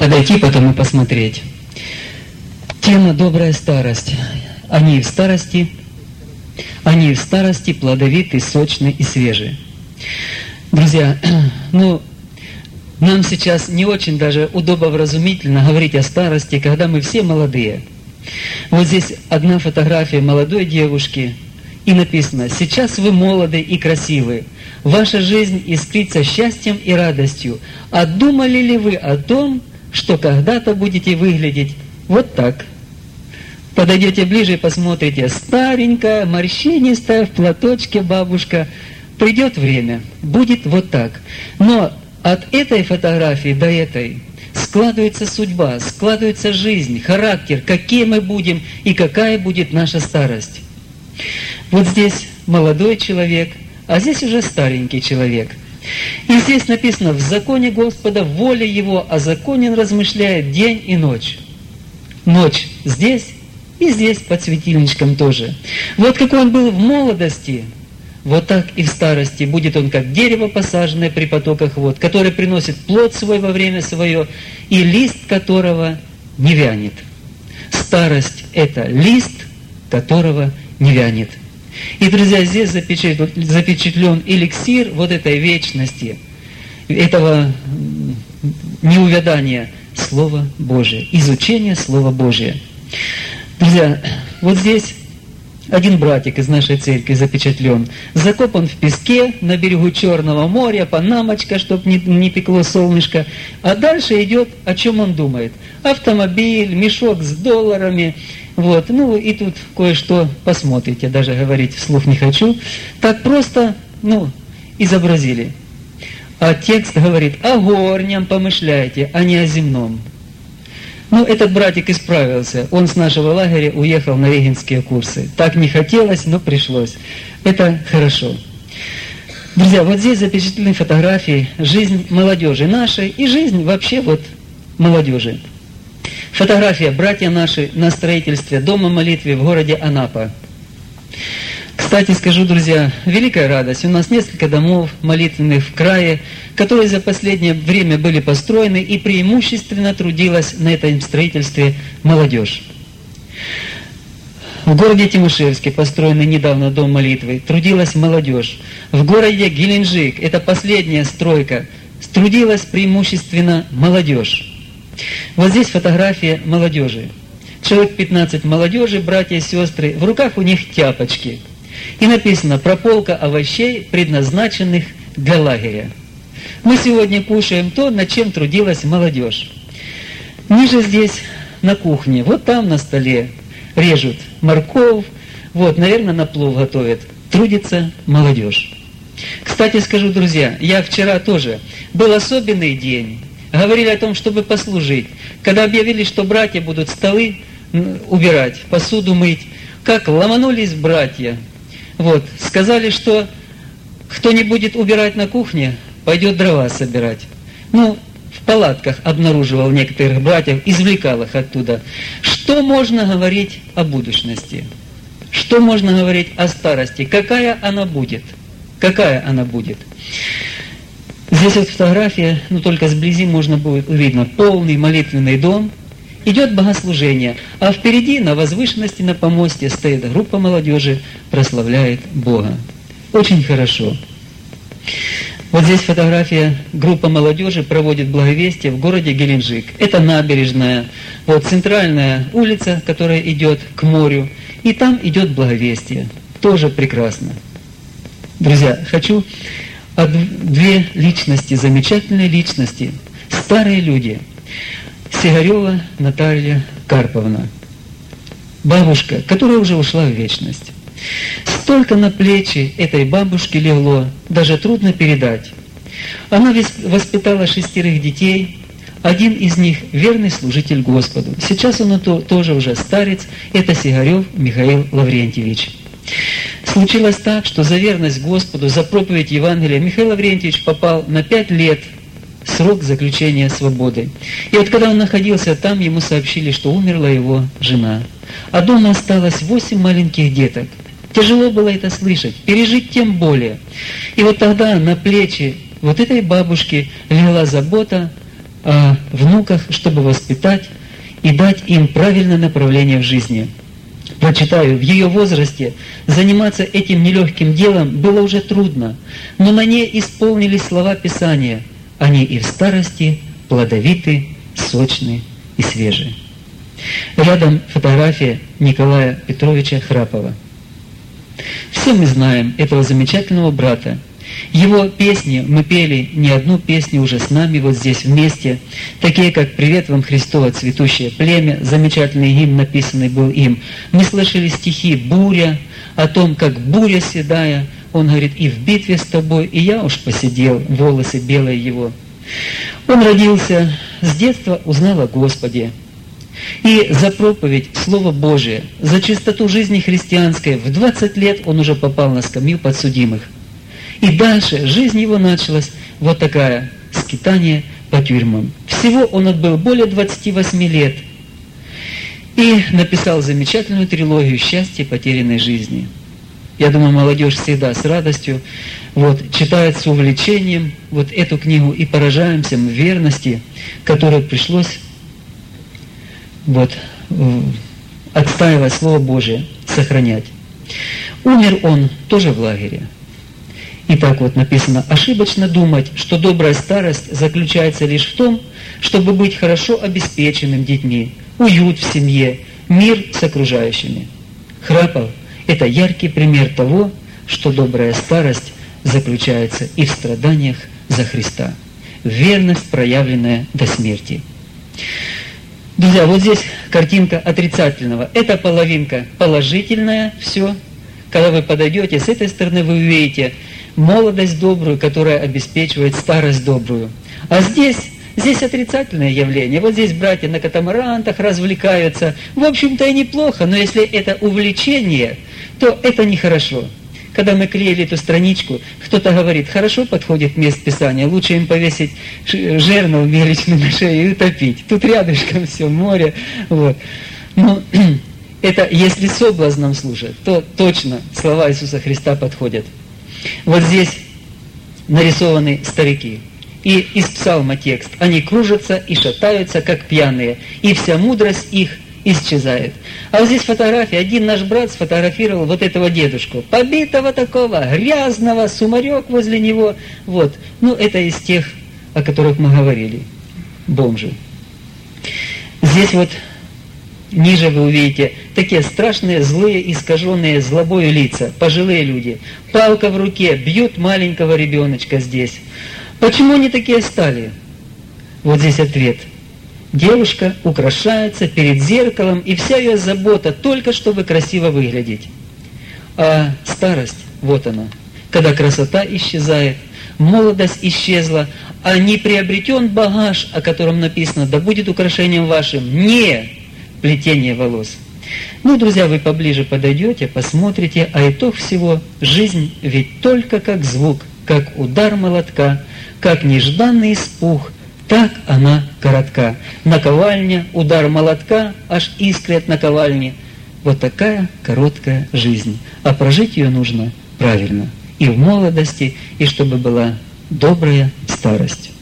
подойти потом и посмотреть. Тема «Добрая старость». Они в старости плодовиты, сочны и свежие. Друзья, нам сейчас не очень даже удобовразумительно говорить о старости, когда мы все молодые. Вот здесь одна фотография молодой девушки, и написано: «Сейчас вы молоды и красивы, ваша жизнь искрится счастьем и радостью. А думали ли вы о том, что когда-то будете выглядеть вот так?» Подойдете ближе и посмотрите: старенькая, морщинистая, в платочке бабушка. Придет время, будет вот так. Но от этой фотографии до этой складывается судьба, складывается жизнь, характер, какие мы будем и какая будет наша старость. Вот здесь молодой человек, а здесь уже старенький человек. И здесь написано: «В законе Господа воля Его, о законе Он размышляет день и ночь». Ночь здесь и здесь под светильничком тоже. Вот какой он был в молодости, вот так и в старости будет он, как дерево, посаженное при потоках вод, которое приносит плод свой во время свое, и лист которого не вянет. Старость – это лист, которого не вянет. И, друзья, здесь запечатлен эликсир вот этой вечности, этого неувядания Слова Божия, изучения Слова Божия. Друзья, вот здесь один братик из нашей церкви запечатлен. Закопан в песке на берегу Черного моря, панамочка, чтобы не пекло солнышко. А дальше идет, о чем он думает. Автомобиль, мешок с долларами. Вот. И тут кое-что посмотрите, даже говорить вслух не хочу. Так просто, изобразили. А текст говорит: о горнем помышляйте, а не о земном. Этот братик исправился. Он с нашего лагеря уехал на регенские курсы. Так не хотелось, но пришлось. Это хорошо. Друзья, вот здесь запечатлены фотографии жизнь молодежи нашей и жизнь вообще молодежи. Фотография братья наши на строительстве дома молитвы в городе Анапа. Кстати, скажу, друзья, великая радость. У нас несколько домов молитвенных в крае, которые за последнее время были построены, и преимущественно трудилась на этом строительстве молодежь. В городе Тимошевске, построенный недавно дом молитвы, трудилась молодежь. В городе Геленджик, это последняя стройка, трудилась преимущественно молодежь. Вот здесь фотография молодежи. Человек 15 молодежи, братья и сестры, в руках у них тяпочки. И написано: прополка овощей, предназначенных для лагеря. Мы сегодня кушаем то, над чем трудилась молодежь. Ниже здесь, на кухне, вот там на столе режут морковь, наверное, на плов готовят. Трудится молодежь. Кстати, скажу, друзья, я вчера тоже, был особенный день. Говорили о том, чтобы послужить. Когда объявили, что братья будут столы убирать, посуду мыть, как ломанулись братья. Сказали, что кто не будет убирать на кухне, пойдет дрова собирать. В палатках обнаруживал некоторых братьев, извлекал их оттуда. Что можно говорить о будущности? Что можно говорить о старости? Какая она будет? Какая она будет? Здесь фотография, только сблизи можно будет увидеть полный молитвенный дом. Идет богослужение, а впереди на возвышенности, на помосте стоит группа молодежи, прославляет Бога. Очень хорошо. Вот здесь фотография, группа молодежи проводит благовестие в городе Геленджик. Это набережная, центральная улица, которая идет к морю, и там идет благовестие. Тоже прекрасно. Друзья, хочу две личности, замечательные личности, старые люди. Сигарева Наталья Карповна, бабушка, которая уже ушла в вечность. Столько на плечи этой бабушки легло, даже трудно передать. Она воспитала 6 детей, один из них верный служитель Господу. Сейчас он тоже уже старец, это Сигарев Михаил Лаврентьевич. Случилось так, что за верность Господу, за проповедь Евангелия Михаил Лаврентьевич попал на 5 лет срок заключения свободы. И когда он находился там, ему сообщили, что умерла его жена. А дома осталось 8 маленьких деток. Тяжело было это слышать, пережить тем более. И тогда на плечи этой бабушки легла забота о внуках, чтобы воспитать и дать им правильное направление в жизни. Прочитаю, в ее возрасте заниматься этим нелегким делом было уже трудно, но на ней исполнились слова Писания: «Они и в старости плодовиты, сочны и свежие». Рядом фотография Николая Петровича Храпова. Все мы знаем этого замечательного брата. Его песни мы пели, не одну песню уже с нами вот здесь вместе, такие как «Привет вам, Христово цветущее племя», замечательный гимн, написанный был им. Мы слышали стихи «Буря», о том, как буря седая, он говорит: «И в битве с тобой, и я уж посидел, волосы белые его». Он родился, с детства узнал о Господе. И за проповедь Слова Божия, за чистоту жизни христианской в 20 лет он уже попал на скамью подсудимых. И дальше жизнь его началась вот такая: скитание по тюрьмам. Всего он отбыл более 28 лет и написал замечательную трилогию «Счастье потерянной жизни». Я думаю, молодежь всегда с радостью читает с увлечением эту книгу, и поражаемся мы верности, которой пришлось отстаивать Слово Божие, сохранять. Умер он тоже в лагере. И так написано: ошибочно думать, что добрая старость заключается лишь в том, чтобы быть хорошо обеспеченным детьми, уют в семье, мир с окружающими. Храпов – это яркий пример того, что добрая старость заключается и в страданиях за Христа. Верность, проявленная до смерти. Друзья, вот здесь картинка отрицательного. Это половинка положительная, все. Когда вы подойдете, с этой стороны вы увидите молодость добрую, которая обеспечивает старость добрую. А здесь отрицательное явление. Вот здесь братья на катамарантах развлекаются. В общем-то и неплохо, но если это увлечение, то это нехорошо. Когда мы клеили эту страничку, кто-то говорит: хорошо подходит место Писания, лучше им повесить жернов мелечный на шею и утопить. Тут рядышком все, море. Но это если соблазном служат, то точно слова Иисуса Христа подходят. Вот здесь нарисованы старики. И из псалма текст: они кружатся и шатаются, как пьяные, и вся мудрость их исчезает. А вот здесь фотография. Один наш брат сфотографировал этого дедушку, побитого такого, грязного, сумарек возле него. Это из тех, о которых мы говорили, бомжи. Здесь ниже вы увидите такие страшные, злые, искаженные злобою лица, пожилые люди. Палка в руке, бьют маленького ребеночка здесь. Почему они такие стали? Вот здесь ответ. Девушка украшается перед зеркалом, и вся ее забота только чтобы красиво выглядеть. А старость, вот она, когда красота исчезает, молодость исчезла, а не приобретен багаж, о котором написано: да будет украшением вашим не плетение волос. Друзья, вы поближе подойдете, посмотрите, а итог всего – жизнь ведь только как звук, как удар молотка, как нежданный испуг, так она коротка. Наковальня, удар молотка, аж искрят наковальни. Вот такая короткая жизнь. А прожить ее нужно правильно. И в молодости, и чтобы была добрая старость.